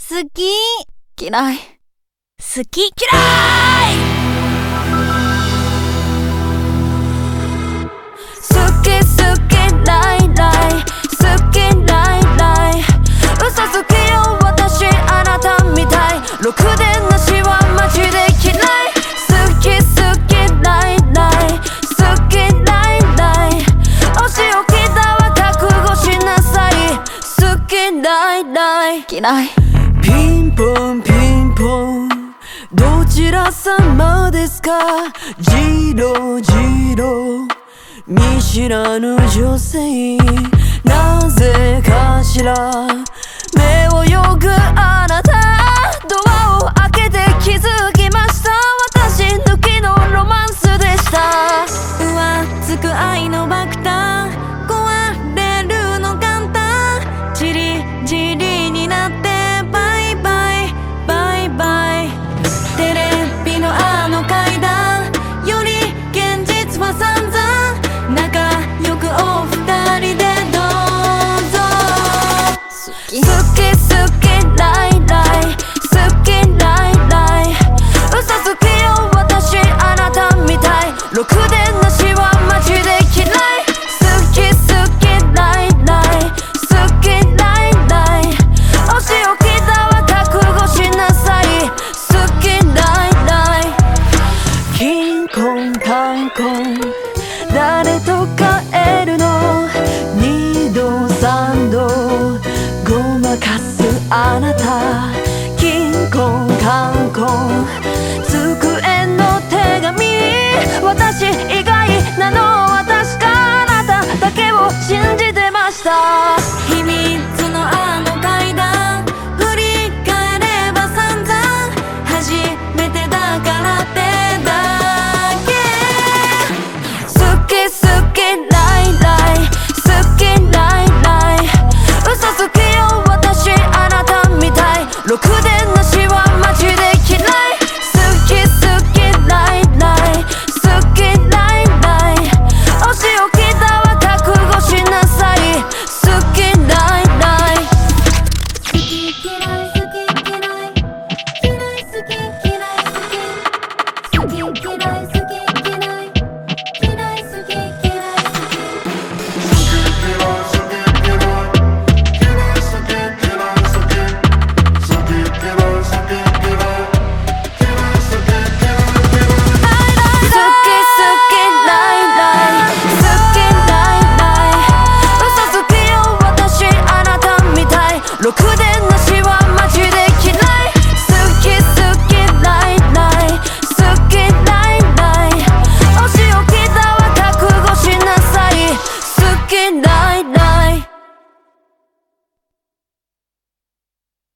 好き嫌い好き嫌い好き好きライライ好きライライ嘘つきよ私あなたみたいろくでなしはマジで嫌い好き好きライライ好きライライお仕置きだわ覚悟しなさい好きライライ嫌いピンポンピンポンどちら様ですかジロジロ見知らぬ女性なぜかしら目をよぐあなたドアを開けて気づきました私抜きのロマンスでした浮つく愛の爆弾壊れるの簡単じりじりになってバイバイバイバイテレビのあの階段より現実は散々仲良くお二人でどうぞ好き好きライライ好きライライ嘘つきよ私あなたみたいろくでなしはマジで嫌い好き好きライライ好きライライお仕置きだわ覚悟しなさい好きライライキンコンカンコン誰と帰るの二度三度ごまかすあなたキンコンカンコン机の手紙私以外なのは確かあなただけを信じてました秘密のあの